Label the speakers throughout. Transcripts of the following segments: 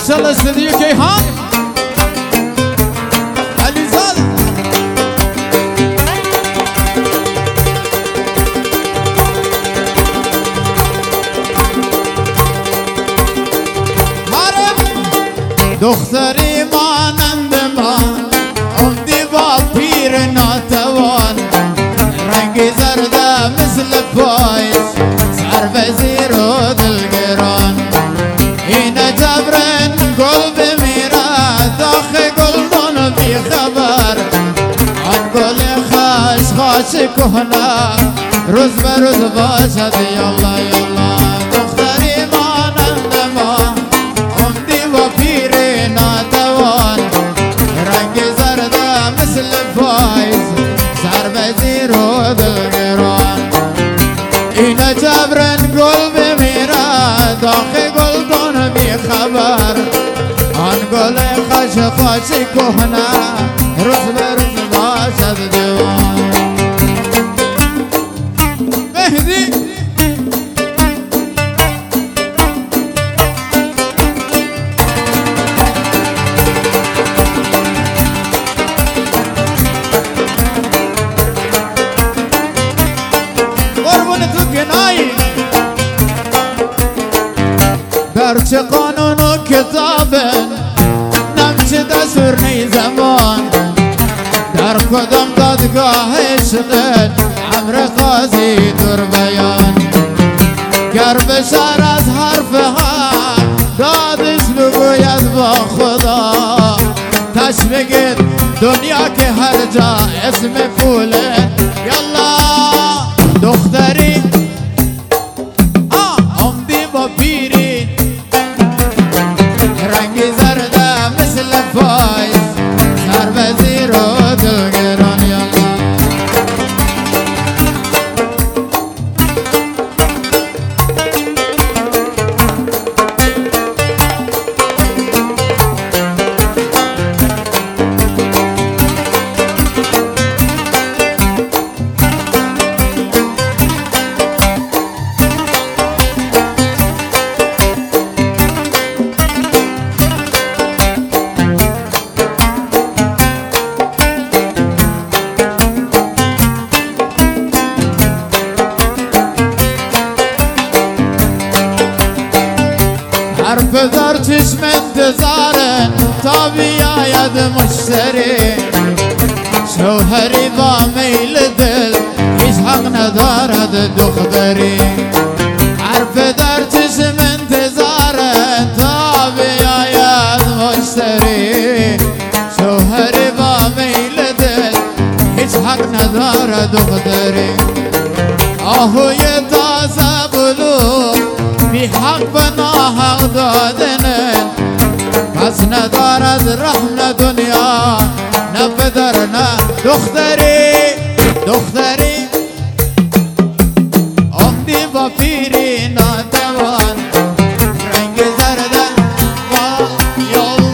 Speaker 1: ماشاءالله استدیو کیهان علیزاد دختری مانند من عمدی با پیر ناتوان رنگی زرده مثل پاییز سر به زیر و دلگران این جبرن گل بمیره داخ گلدان بی خبر آن گل خاش خاش کهنه روز به روز باشد یالله یالله دختری مانند من عمدی با پیر ناتوان رنگ زرده مثل پاییز سر به زیر و دلگران این جبرن گل بمیره داخ گلدان بی خبر آن گل خاش خاش کهنه روز به روز باشد جوان مهدی در چه قانون و کتابه نمچه دستور نی زمان در کدام دادگاه عشقت امر قاضی در بیان گر بشر از حرف حق دادش بگوید با خدا تش بگید دنیا که هر جا اسم پوله یالله دختری عمدی با پیری رنگی زرده مثل پاییز سر به زیر و دلگران یالله پدر چشم انتظاره تا بیاید مشتری شوهری با میل دل هیچ حق ندارد دختری هر پدر چشم انتظاره تا بیاید مشتری شوهری با میل دل هیچ حق ندارد دختری آهوی تازه بلو بی حق به ناحق دادنه پس ندارد رحم دنیا نه پدر نه دختری دختری عمدی با پیری ناتوان رنگ زرده با یال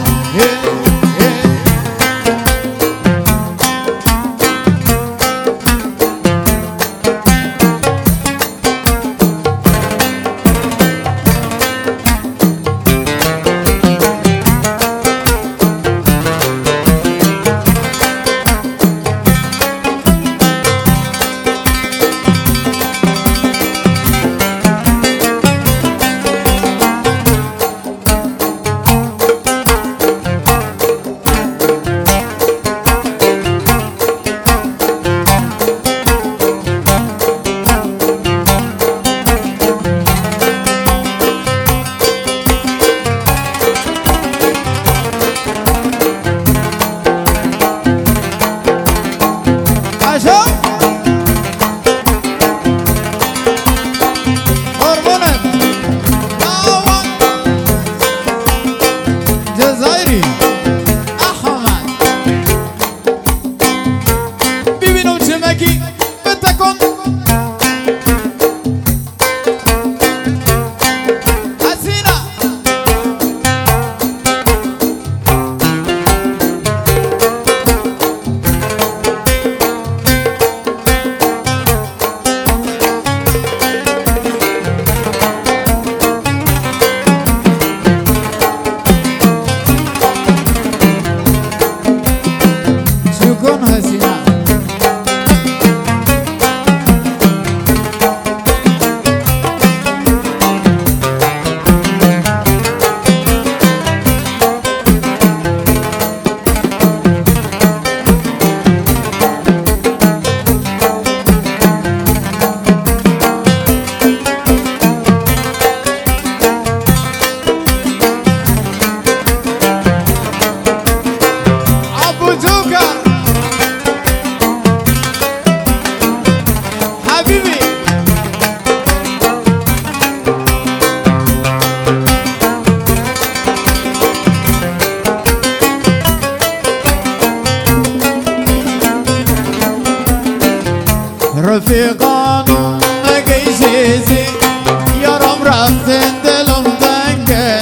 Speaker 1: رفیقانو مگی چیزی یارم رفتن دلم تنگه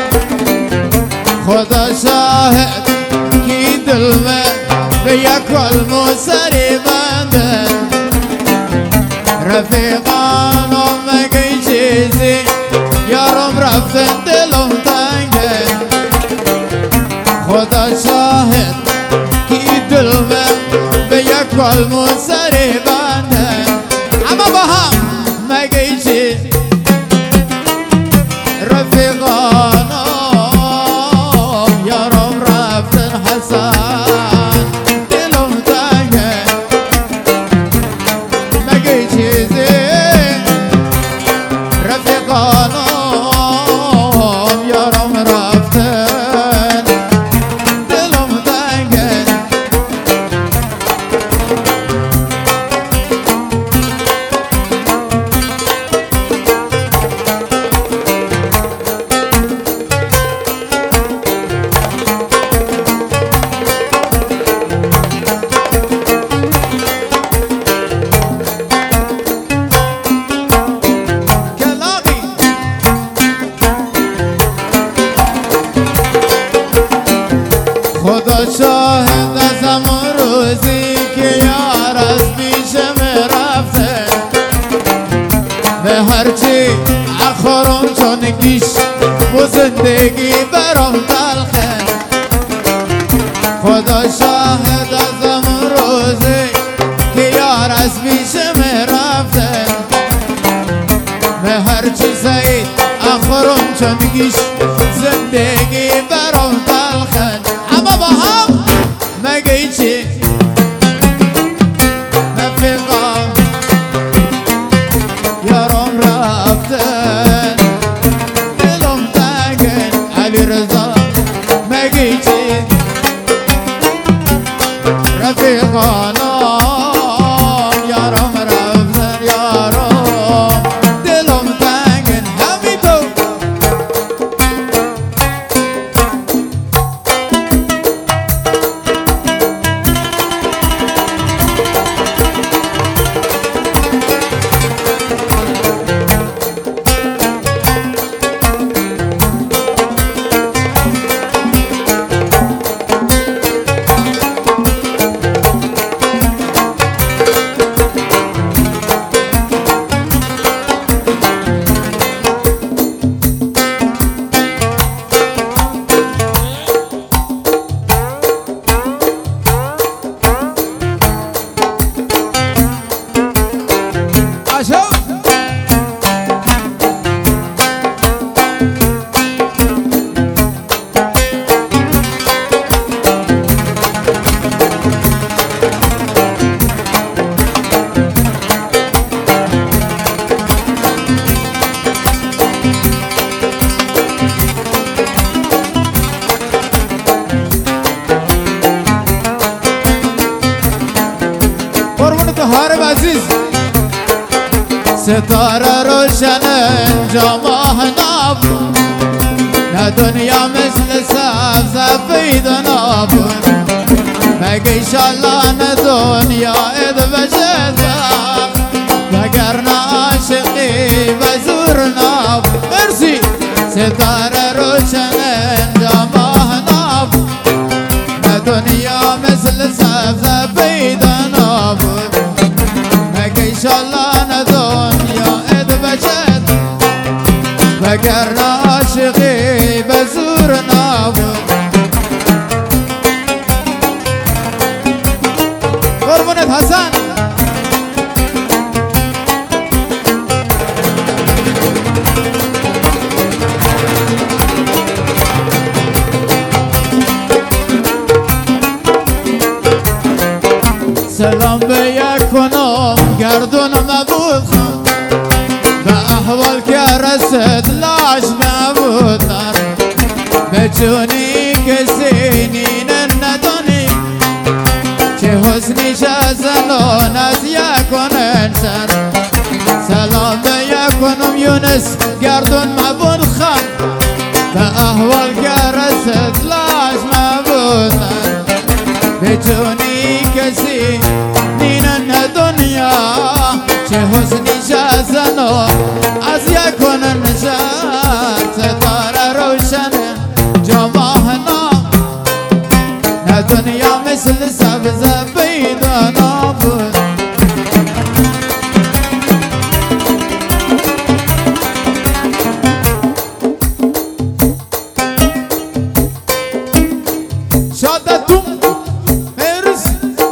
Speaker 1: خدا شاهد کی دل من به یک کلمو سری بنده رفیقانو مگی چیزی یارم رفتن دلم تنگه خدا شاهد کی دل من به یک کلمو سری بنده اما با هم مگی چیز رفیقانو یارم رفتن حسن دلم تنگه مگی چیزی رفیقانو یارم رفتن دلم تنگه خدا شاهد از همون روزی که یار از پیشم رفته به هرچی اخورم چون گیش و زندگی برام تلخه خدا شاهد از همون روزی که یار از پیشم رفته به هرچی سعید اخورم چون گیش زندگی برام تلخه اما با هم مگی چی رفیقا یارم رفتن دلم تنگه علی رضا مگی چی رفیقانا یارم رفتن یارم دلم تنگه همی تو هارب عزیز ستاره روشن اینجا ماه نبود نه دنیا مثل سبز سفید نبود مگه ایشالله نه دنیا اد بشد وگر نه عاشقی و زور نبود مرسی ستاره روشن اینجا ماه نبود نه دنیا مثل سبز سفید نبود ایشالله نه دنیا اد بشد وگر نه عاشقی به زور نبود قربونت حسن سلام به یک کنم گردون مبود به احوال که رسد لاش نبود به چونی کسی نینن ندانی چه حسنیش از زنان از یکنن سر سلام به یکنم یونس گردون مبود خان به احوال که رسد لاش مبود به چونی کسی نینن دنیا از یکون نشد ستاره روشن جماهنا نه دنیا مثل سبز بیدانا بود شادتون مرس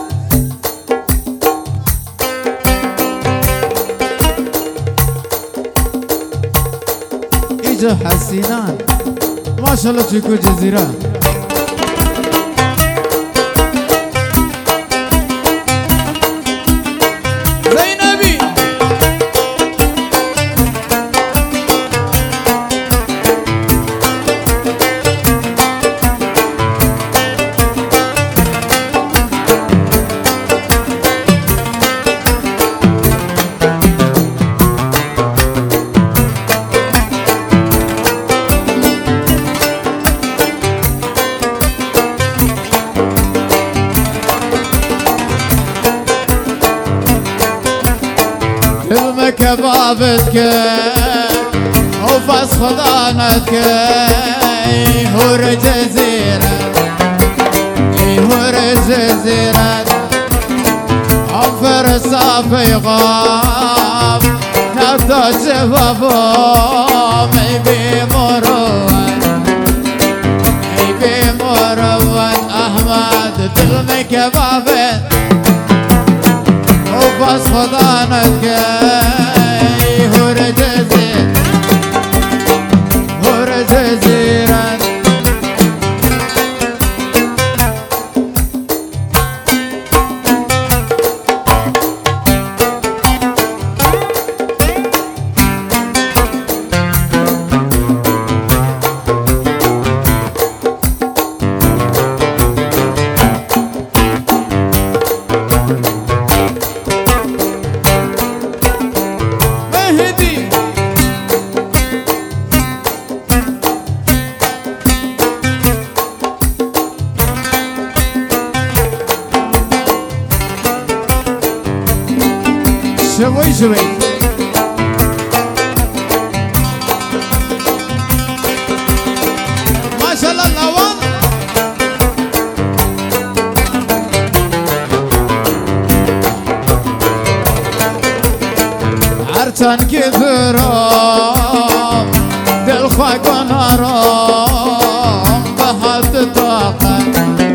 Speaker 1: ایجا حسینان ماشالله چکو جزیره زینبی علم کبابت که اوفاس خدا ند که هور جزیره ای هور جزیره آفر صافی غاب نفتا جوابا می بی مروان احمد علم کبابت بس خدا نگه هور جزیرن شوي ما شاء الله اللوان عرتان كثرام دل خواقون هرام بهات طاقت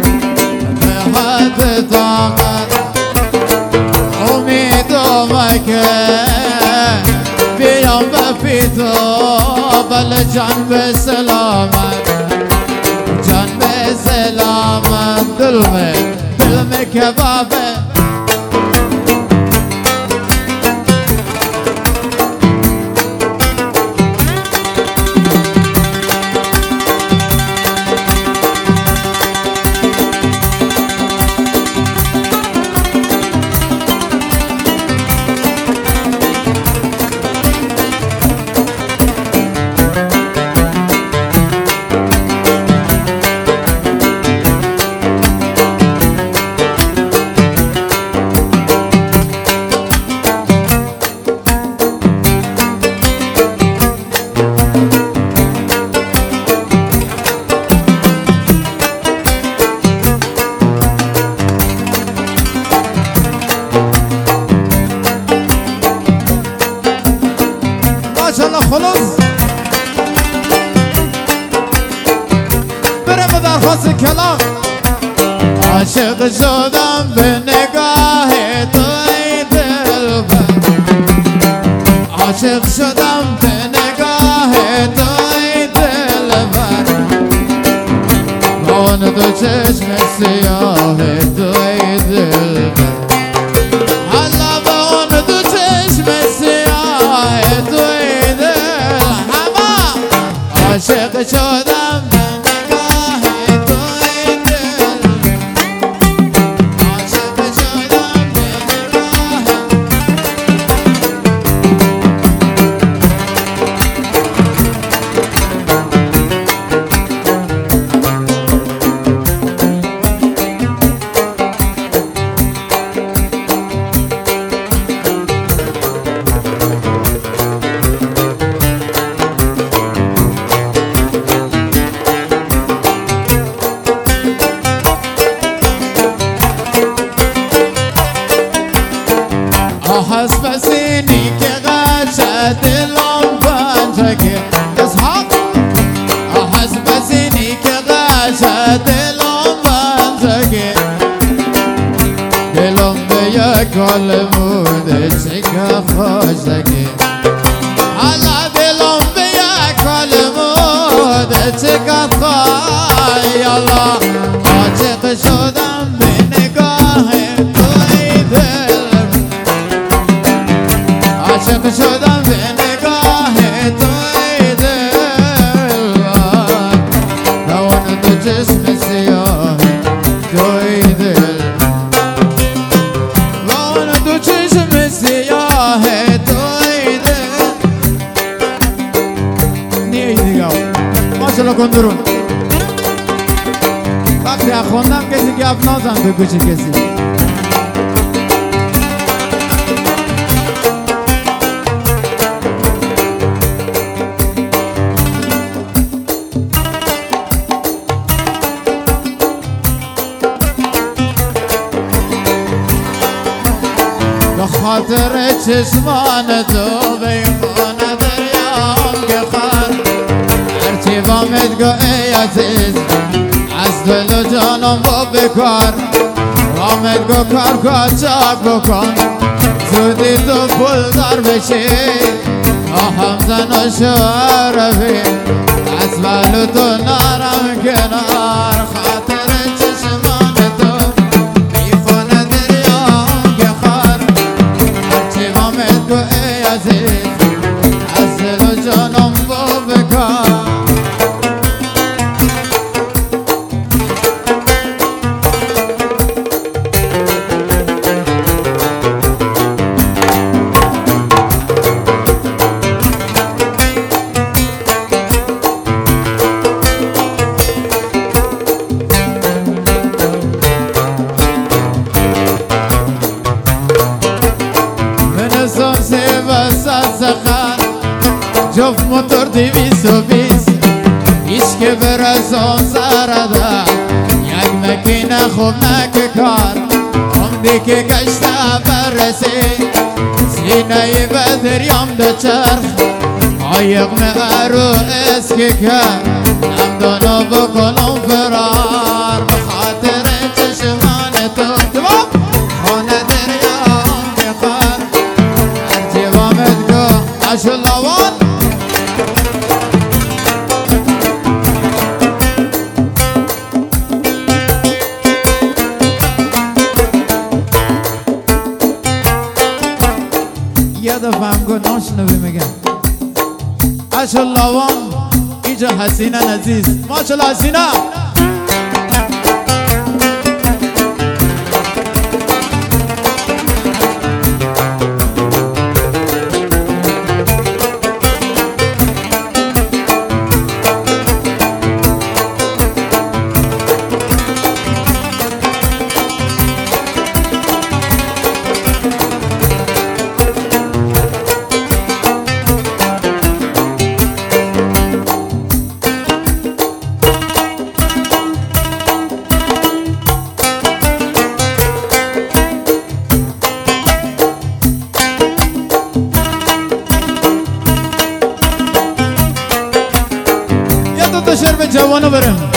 Speaker 1: بیام بفیتو بل جان به سلامت جان به سلامت دل میں کبابه خلاص برم درخواست کلام عاشق شدم به نگاه توی دلبر عاشق شدم به نگاه توی دلبر آن دو چشم سیاه توی دلبر حالا با آن دو چشم سیاه توی عاشق شدم به نگاه توی دل عاشق شدم به نگاه کل بوده چکه خوشگی حالا دلم به یک کل بوده چکه خواه یالا عاشق شدم به نگاه توی دل عاشق شدم به نگاه توی دل روان تو چشم سیاه توی دل روان تو چشم سیاه توی دل نیه دیگه ماشالله کن درون وقتی خوندم کسی که افنازم به گوش کسی خاطر چشمان تو بیخانه دریام که خار هرچی بامت گو ای عزیز از دل و جانم با بکار بامت گو کار کاچاک بکن زودی تو پول دار بشی آهم زن و شوهر بی از بالو تو نارم کنار خاطر چشمان تو بیخانه دریام که خار تو ای عزیز از دل و جانم با بکار جفت موتور 220 ایش که برسان سرده یک مکینه خوب نک کار عمدی که گشته برسی سینه بدریام ده چرخ عایق مهرو اسکی که نمدانو بکنم فرار بخاطر چشمان تو خانه دریام که خار هرچی بامت گو اشلوان یه دفعه هم گو ناشنوی میگم اشلوان اینجا حسینه نزیز ماشالله حسینه شعر به جوانو برم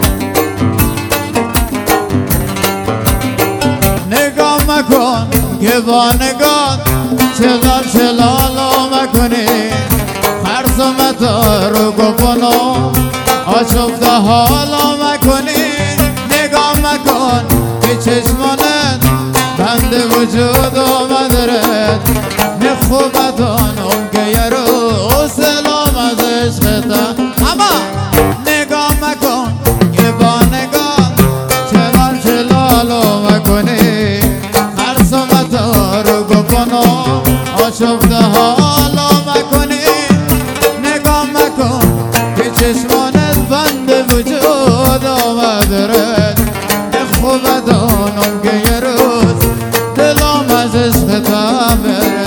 Speaker 1: نگاه مکن که با نگاه چلال چلالو مکنی خرزم تا رو گفنو آشفته حالو مکنی نگاه مکن که چشمانت بند وجود آمدرد نخوبتانم که یه رو سلام از عشقتا اما نگاه مکن که با نگاه چلال چلالو مکنی خرسومتا رو گفنو آشفته حالو مکنی نگاه مکن که چشمانت بند وجود آمدرد نخوبتانم که یه روز دلم از عشقتا بره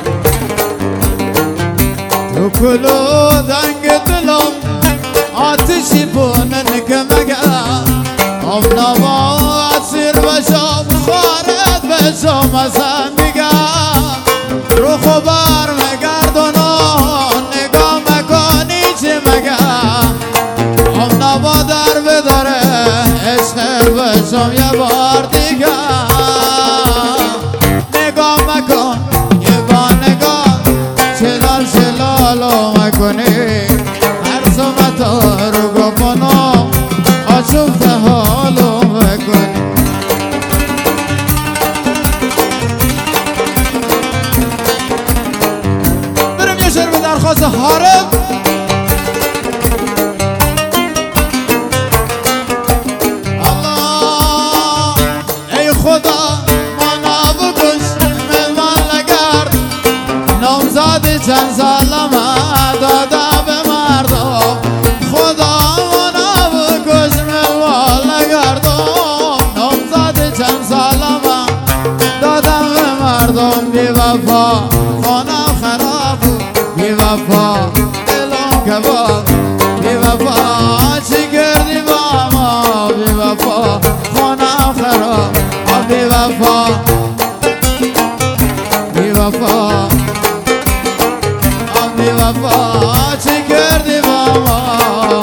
Speaker 1: کلو دنگ دلم آتش شو مثلا میگم رو خبر مگردونان نگاه مکنی چی مگم هم نوا در بداره عشق بشم یه بار دیگه نگاه مکن یه بار نگاه چلال چلالو مکنی هر سمتا رو گفنو آشوفت حالو مکنی برم یه شعر به درخواست حارب چند سالم داده به مردم خدا منو بکش ملوال نگردم نامزد چند سالم دادم به مردم بی وفا خانم خراب بی وفا دلم کباب بی وفا چی کردی با ما بی وفا خانم خراب بی وفا بی وفا بی وفا چی کردی با ما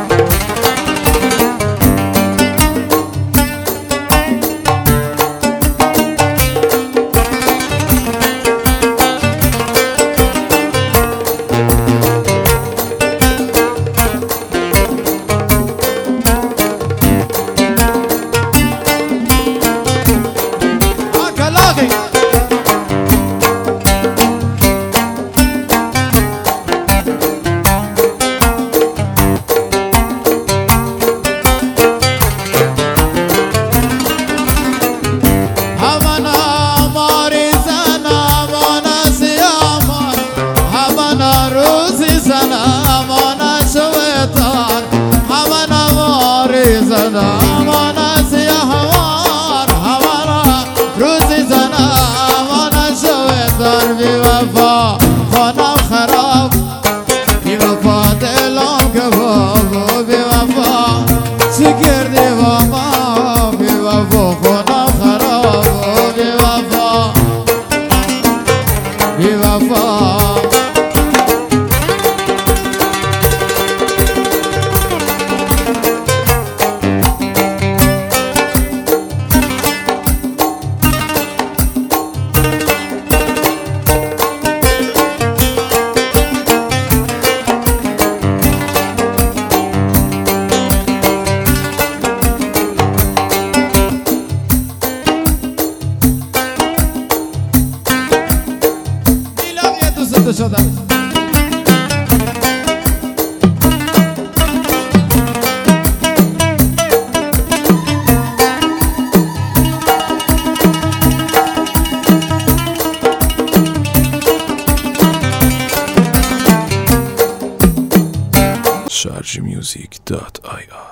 Speaker 1: خانم خراب بی وفا دلم کباب بی وفا چی کردی با ما بی وفا خانم خراب بی وفا بی وفا شدم
Speaker 2: sharjmusic.ir